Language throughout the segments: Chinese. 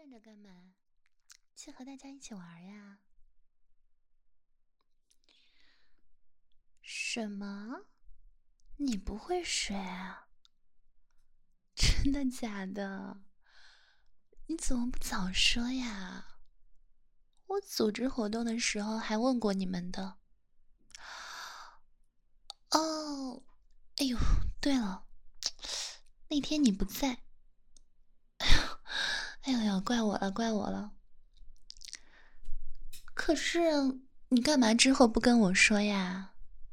站着干嘛？去和大家一起玩呀？什么？你不会水啊？真的假的？你怎么不早说呀？我组织活动的时候还问过你们的。哦，哎呦，对了，那天你不在。哎呦呦，怪我了，怪我了。可是你干嘛之后不跟我说呀？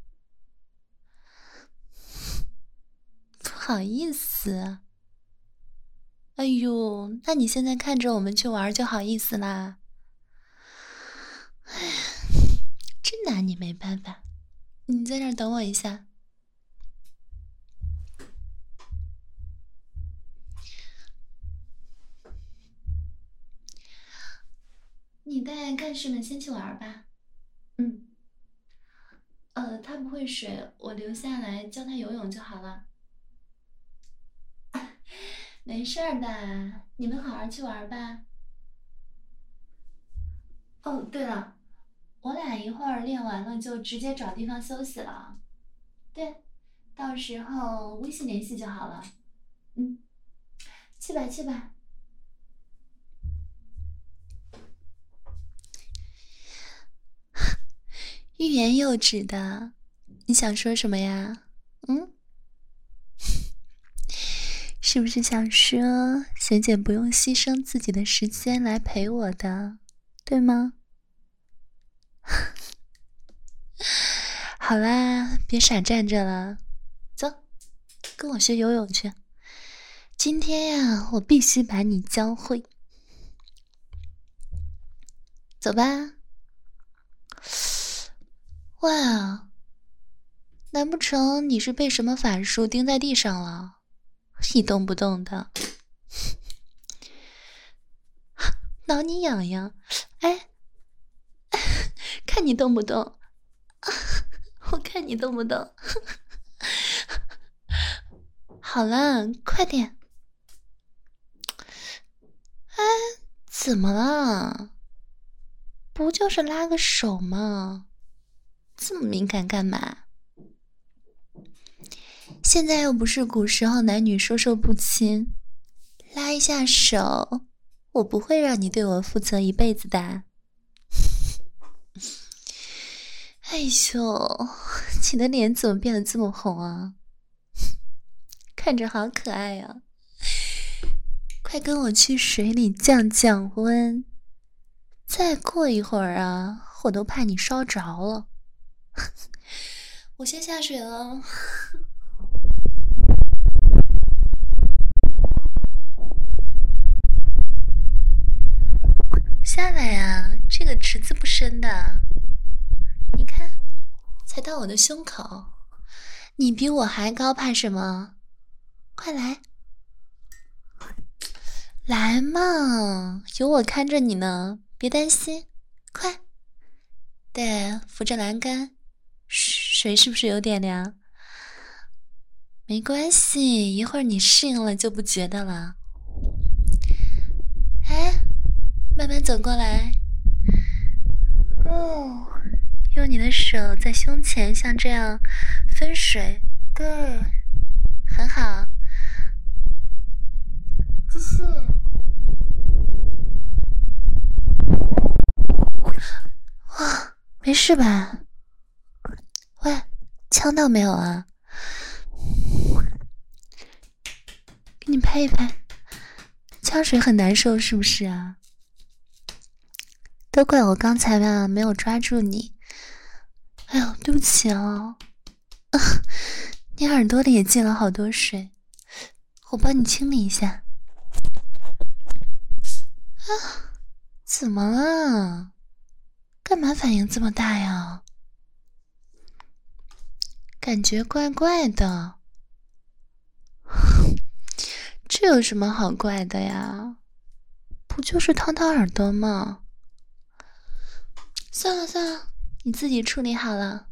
不好意思。哎呦，那你现在看着我们去玩就好意思啦？哎，真拿你没办法。你在这儿等我一下。你带干事们先去玩吧。嗯。他不会水，我留下来教他游泳就好了。没事儿的，你们好好去玩吧。哦，对了，我俩一会儿练完了就直接找地方休息了。对，到时候微信联系就好了。嗯，去吧去吧。欲言又止的，你想说什么呀？嗯，是不是想说学姐不用牺牲自己的时间来陪我的，对吗？好啦，别傻站着了，走，跟我学游泳去。今天呀，我必须把你教会。走吧。哇，难不成你是被什么法术钉在地上了，一动不动的？挠你痒痒，哎，看你动不动，我看你动不动。好了，快点。哎，怎么了？不就是拉个手吗？这么敏感干嘛？现在又不是古时候男女授受不亲，拉一下手，我不会让你对我负责一辈子的。哎呦，你的脸怎么变得这么红啊？看着好可爱呀！快跟我去水里降降温。再过一会儿啊，我都怕你烧着了。我先下水了。下来呀，这个池子不深的，你看，才到我的胸口。你比我还高，怕什么？快来，来嘛，有我看着你呢，别担心，快。对，扶着栏杆。水是不是有点凉？没关系，一会儿你适应了就不觉得了。哎，慢慢走过来。哦，用你的手在胸前像这样分水，对，很好。继续。哇，没事吧？喂，呛到没有啊？给你拍一拍。呛水很难受是不是啊？都怪我刚才吧，没有抓住你。哎呦，对不起哦。你耳朵里也进了好多水，我帮你清理一下。啊，怎么了？干嘛反应这么大呀？感觉怪怪的。这有什么好怪的呀？不就是烫烫耳朵吗？算了算了，你自己处理好了。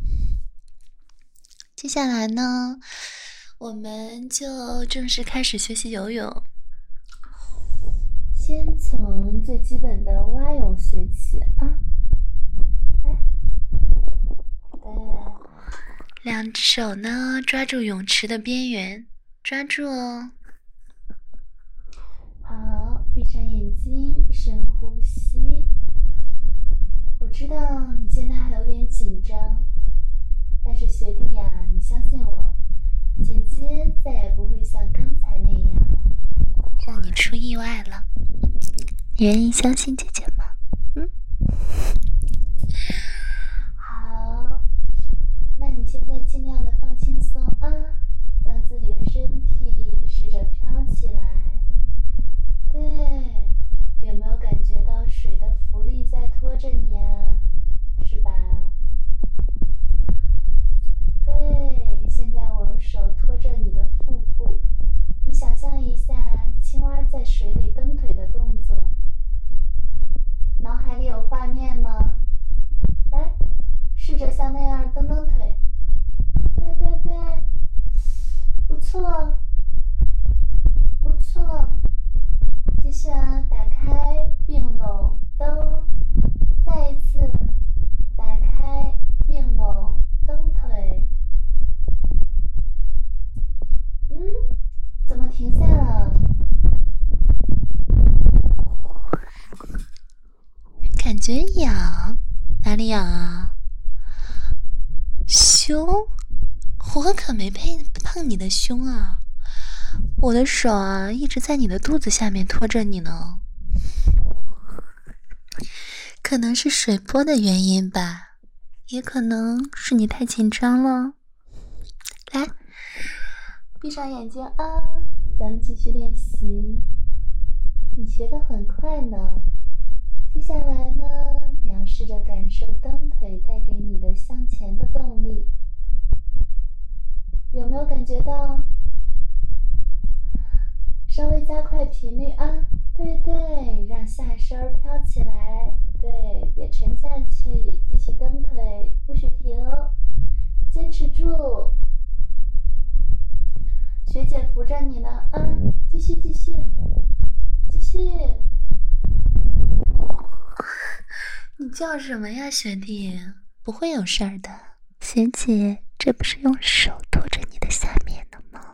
接下来呢，我们就正式开始学习游泳。先从最基本的蛙泳学起啊。来，对，两只手呢抓住泳池的边缘，抓住哦。好，闭上眼睛，深呼吸。我知道你现在还有点紧张，但是学弟呀，你相信我，姐姐再也不会像刚才那样让你出意外了。你愿意相信姐姐吗？好，那你现在尽量的放轻松啊，让自己的身体试着飘起来。对，有没有感觉到水的浮力在拖着你啊？是吧？对，现在我用手托着你的腹部，你想象一下青蛙在水里蹬腿的动作，脑海里有画面吗？来，试着像那样蹬蹬腿。对对对，不错，不错。继续啊，打开并拢蹬，再一次打开并拢蹬腿。怎么停下了？感觉痒，哪里痒啊？胸？我可没碰你的胸啊！我的手啊，一直在你的肚子下面拖着你呢。可能是水波的原因吧，也可能是你太紧张了。来，闭上眼睛啊，咱们继续练习。你学得很快呢。接下来呢，你要试着感受蹬腿带给你的向前的动力，有没有感觉到？稍微加快频率啊，对对，让下身飘起来，对，别沉下去，继续蹬腿，不许停，坚持住。学姐扶着你呢啊，继续继续继续。你叫什么呀，学弟？不会有事儿的。学姐，这不是用手托着你的下面的吗？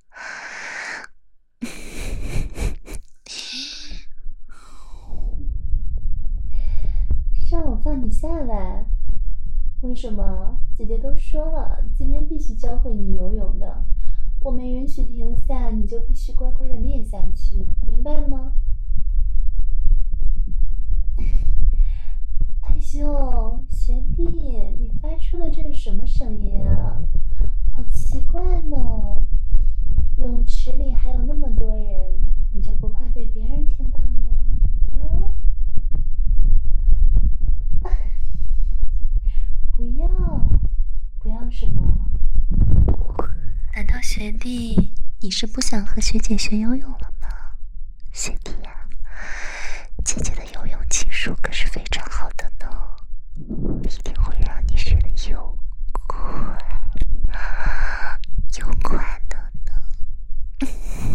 让我放你下来？为什么？姐姐都说了，今天必须教会你游泳的，我没允许停下，你就必须乖乖的练下去，明白吗？哎呦，学弟，你发出的这是什么声音啊？好奇怪呢！泳池里还有那么多人，你就不怕被别人听到呢？啊？不要什么？难道学弟你是不想和学姐学游泳了吗？学弟呀，姐姐的游泳技术可是非常好的呢，一定会让你学得又快又快乐呢。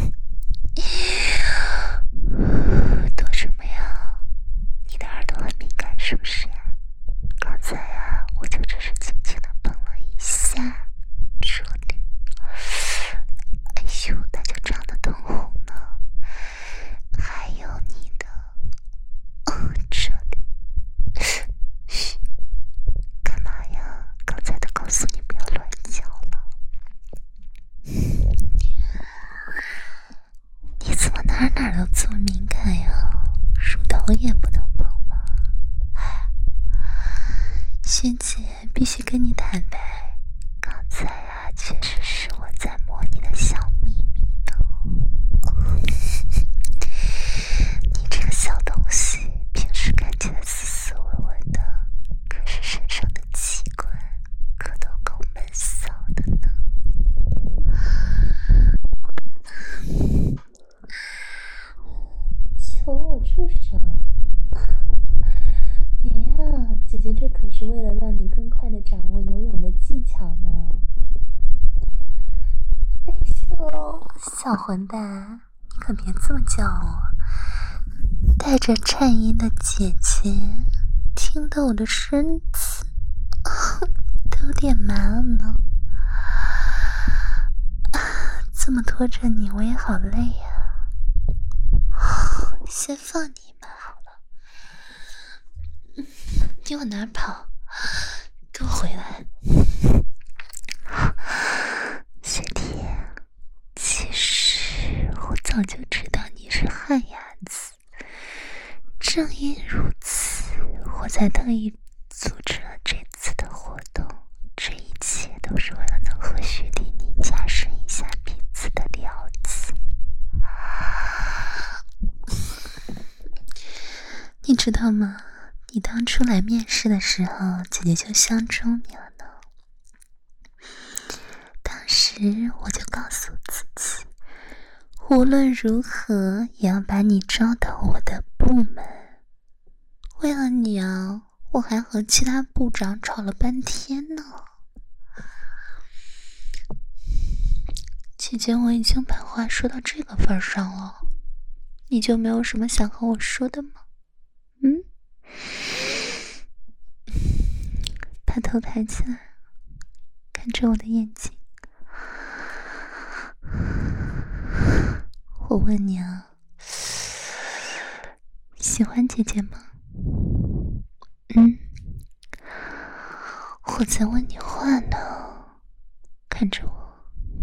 躲什么呀？你的耳朵很敏感是不是呀？刚才啊，我就只是轻轻的碰了一下这里，哎呦，它就长得通红了。还有你的这里，嘘，干嘛呀？刚才都告诉你不要乱叫了。你怎么哪都这么敏感呀？乳头也不能碰吗？学姐必须跟你坦白，刚才啊，确实是我在摸你的小秘密呢。你这个小东西，平时看起来斯斯文文的，可是身上的器官可都够闷骚的呢。求我住手！别呀，姐姐这可是为了让你更快地掌握游泳的技巧呢。哎呦，小混蛋，你可别这么叫我！待带着颤音的姐姐听得我的身子都有点麻了呢。这么拖着你我也好累呀。先放你一马好了。你往哪儿跑？给我回来。学弟，其实我早就知道你是旱鸭子，正因如此，我才特意组织了这次的活动。这一切都是为了能和学弟你加深一下彼此的了解。你知道吗？你当初来面试的时候，姐姐就相中你了呢。当时我就告诉自己，无论如何也要把你招到我的部门。为了你啊，我还和其他部长吵了半天呢。姐姐，我已经把话说到这个份上了，你就没有什么想和我说的吗？把头抬起来，看着我的眼睛。我问你啊，喜欢姐姐吗？我在问你话呢，看着我。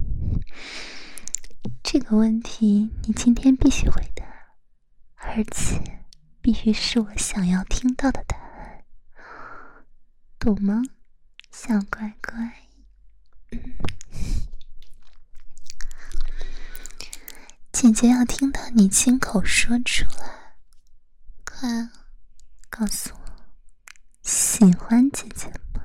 这个问题你今天必须回答，而且必须是我想要听到的答案，懂吗，小乖乖？姐姐要听到你亲口说出来，快告诉我，喜欢姐姐吗？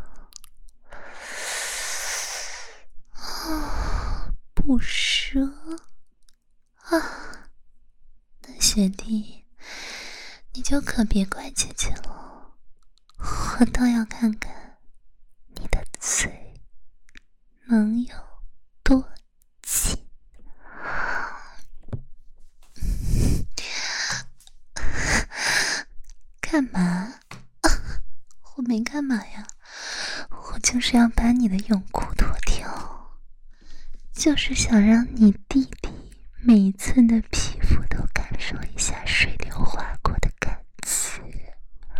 不说啊，那学弟你就可别怪姐姐了，我倒要看看你的嘴能有多紧。干嘛？我没干嘛呀，我就是要把你的泳裤脱掉，就是想让你弟弟每一寸的皮肤都感受一下水流划过的感觉。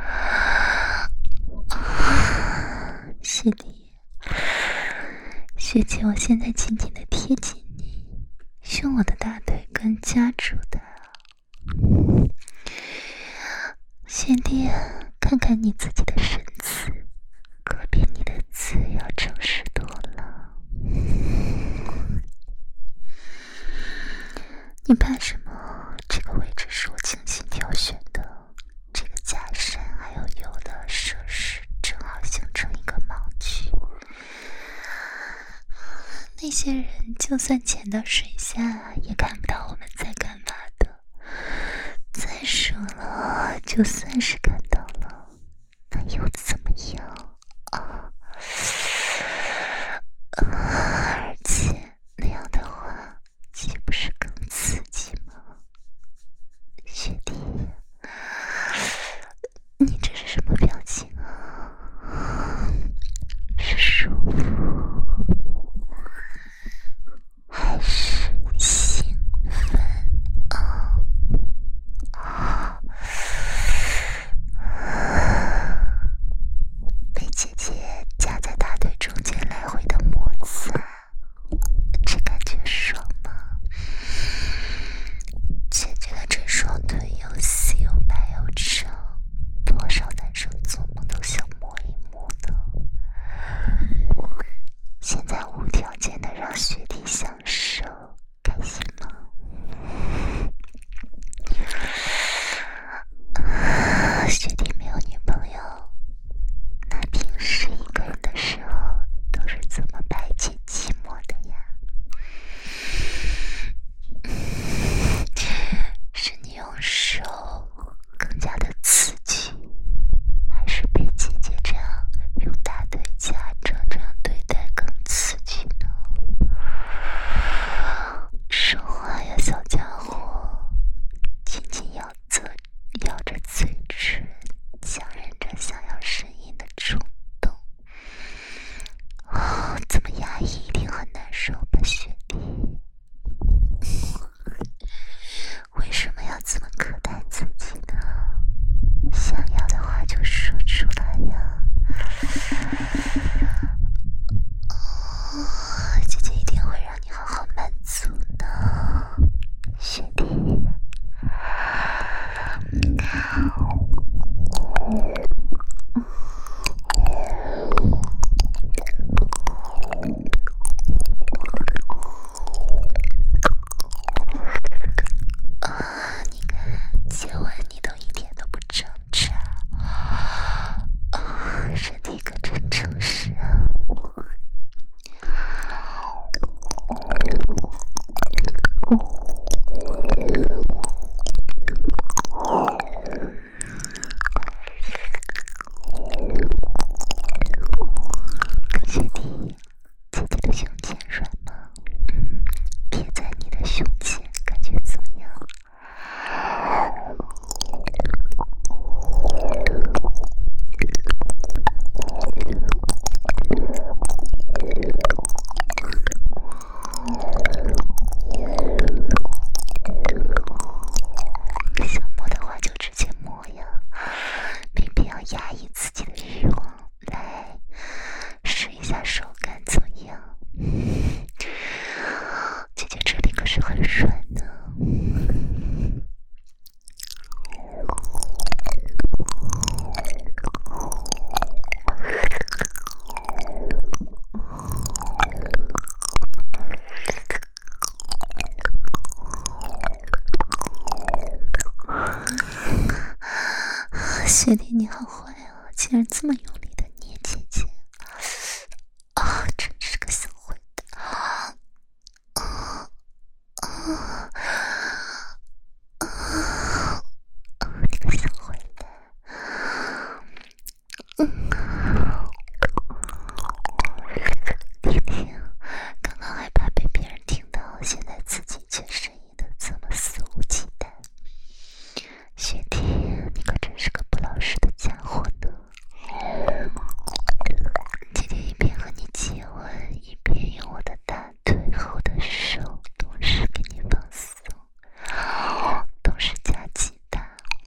学弟，学姐，我现在紧紧地贴紧你，用我的大腿根夹住它。学弟，看看你自己的身子，可比你的字要诚实多了。你怕什么？这个位置是我精心挑选的，这个假山还有油的设施正好形成一个盲区，那些人就算潜到水下也看不到我们在干嘛的。再说了，就算是看到了，那又怎么样啊？而且那样的话岂不是更刺激吗？学弟，你这是什么表情啊？是舒服还是兴奋啊？ 你看，接吻你都一点都不挣扎，身体可真诚实啊！姐弟，姐姐的胸前软吗？贴在你的胸前，感觉怎么样？想摸的话就直接摸呀，没必要压抑自己的欲望。来，试一下手感怎么样？姐姐这里可是很软呢。学弟你好坏啊，竟然这么用力的捏姐姐啊，真是个小坏蛋你个小坏蛋听听，刚刚还怕被别人听到，现在自己却声音的这么肆无忌惮。学弟，你可真是个不老实的家伙呢！姐姐一边和你接吻，一边用我的大腿和我的手同时给你放松，同时夹击它。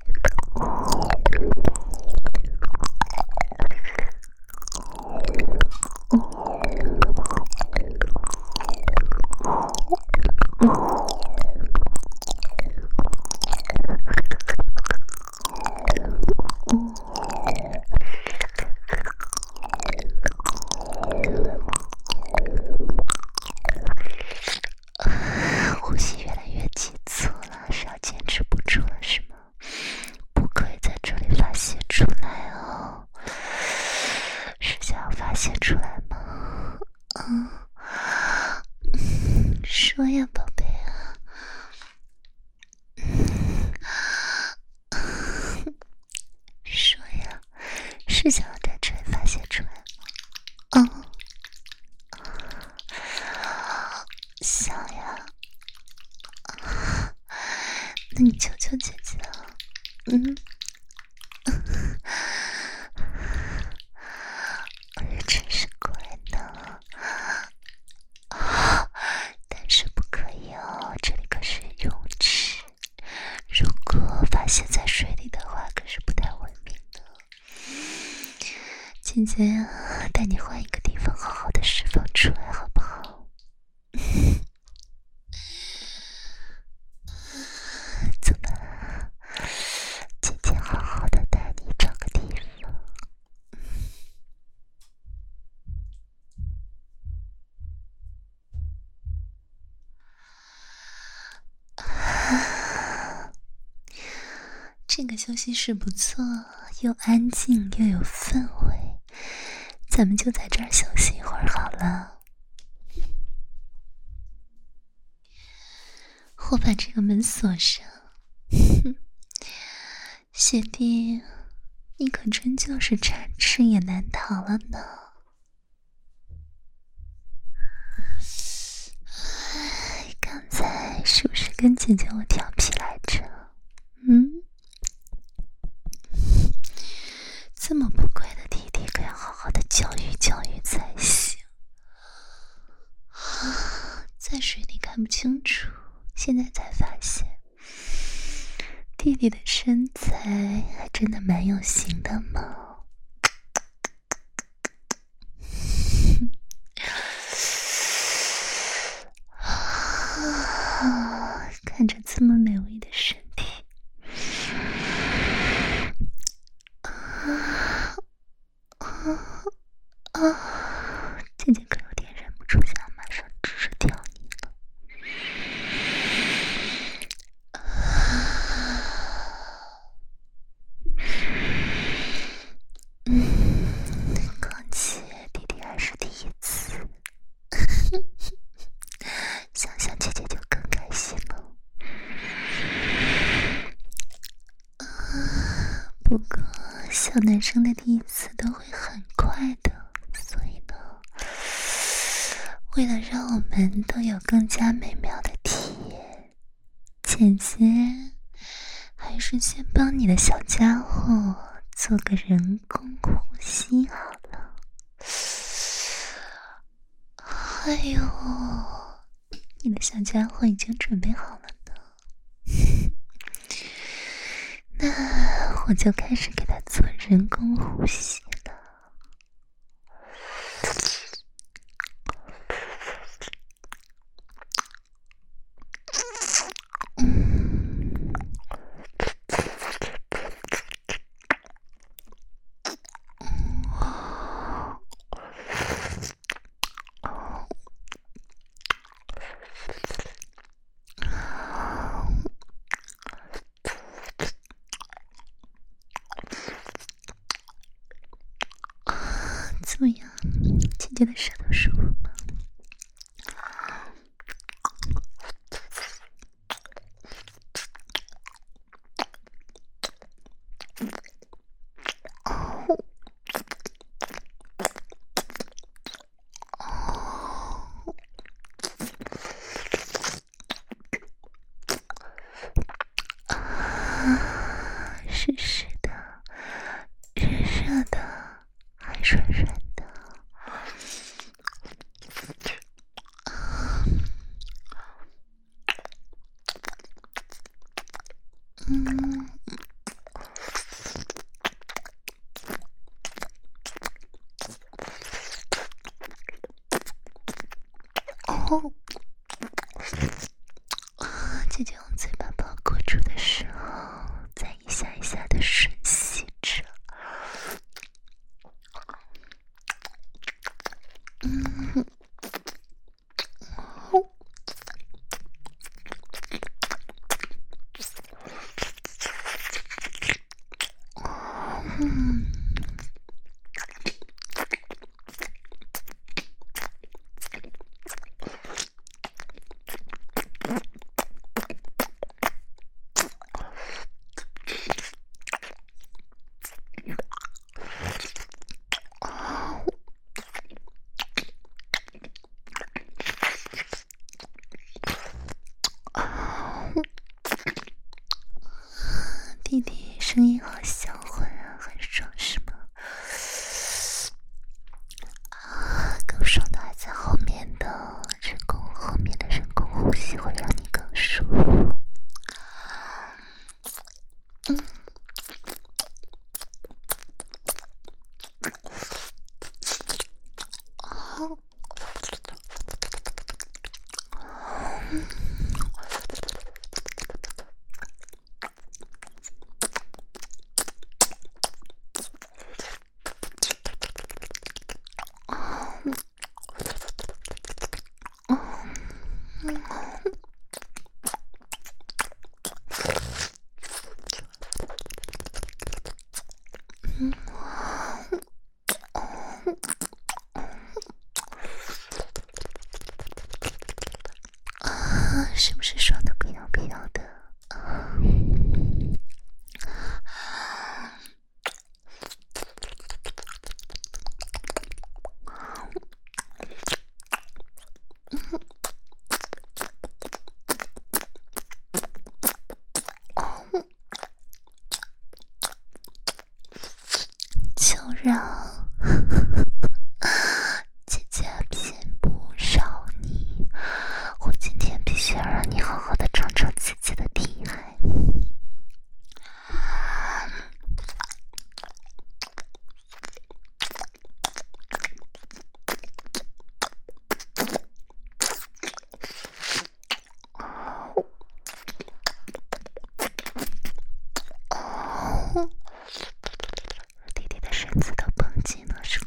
呼吸越来越急促了，是要坚持不住了是吗？不可以在这里发泄出来哦，是想要发泄出来吗？说呀宝贝啊，说呀，是想要在这里发泄出来吗？想呀，那你求求姐姐啊，真是乖呢，但是不可以哦，这里可是泳池，如果发泄在水里的话，可是不太文明的。姐姐呀，带你换一个地方，好好的释放出来，好不好？怎么？姐姐好好的带你找个地方。这个休息室不错，又安静又有氛围，咱们就在这儿休息一会儿好了。我把这个门锁上。学弟，你可真就是插翅也难逃了呢。刚才是不是跟姐姐我调皮来着？这么不乖的弟弟，可要好好的教育教育才行。在水里看不清楚，现在才发现，弟弟的身材还真的蛮有型的嘛。看着这么美味的身体， 姐姐可有点忍不住想马上吃掉你了。况且弟弟还是第一次，想想姐姐就更开心了。不过小男生的第一次都会很快的，所以呢，为了让我们都有更加美妙的体验，姐姐还是先帮你的小家伙做个人工呼吸好了。哎呦，你的小家伙已经准备好了呢。那我就开始给他做人工呼吸了。怎么样，姐姐的舌头舒服吗？湿湿的，热热的，还软软的。姐姐用嘴巴包裹住的时候，再一下一下的吮吸着。弟弟声音好销魂啊，很爽是吗？更爽的还在后面的后面的人工呼吸会让你更舒服。是不是爽的不要不要的？就让姐姐偏不饶你，我今天必须要让你好好的尝尝自己的厉害。弟弟的身子都绷紧了，是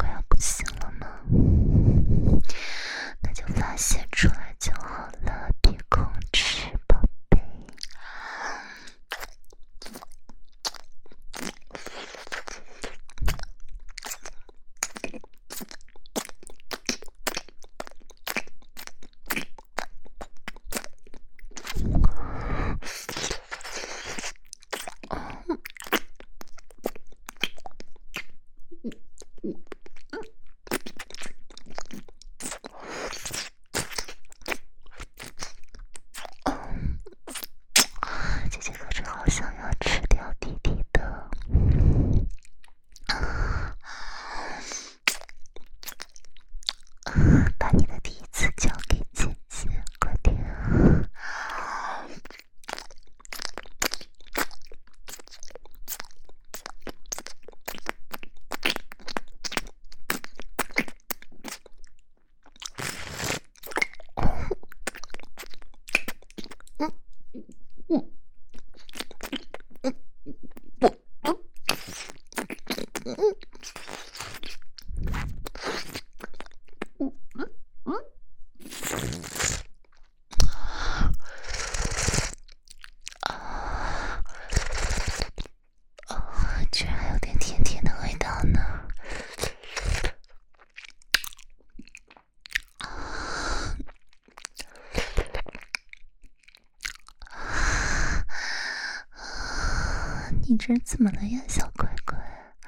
你这怎么了呀，小乖乖？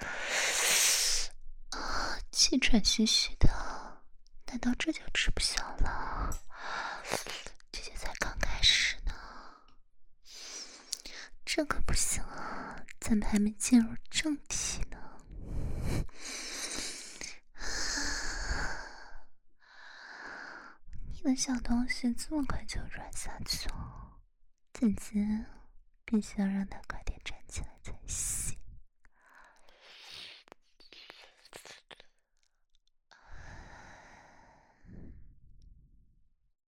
啊，气喘吁吁的，难道这就吃不消了？姐姐才刚开始呢，这可不行啊，咱们还没进入正题呢。你的小东西这么快就软下去了，姐姐必须要让它快点站起来才行。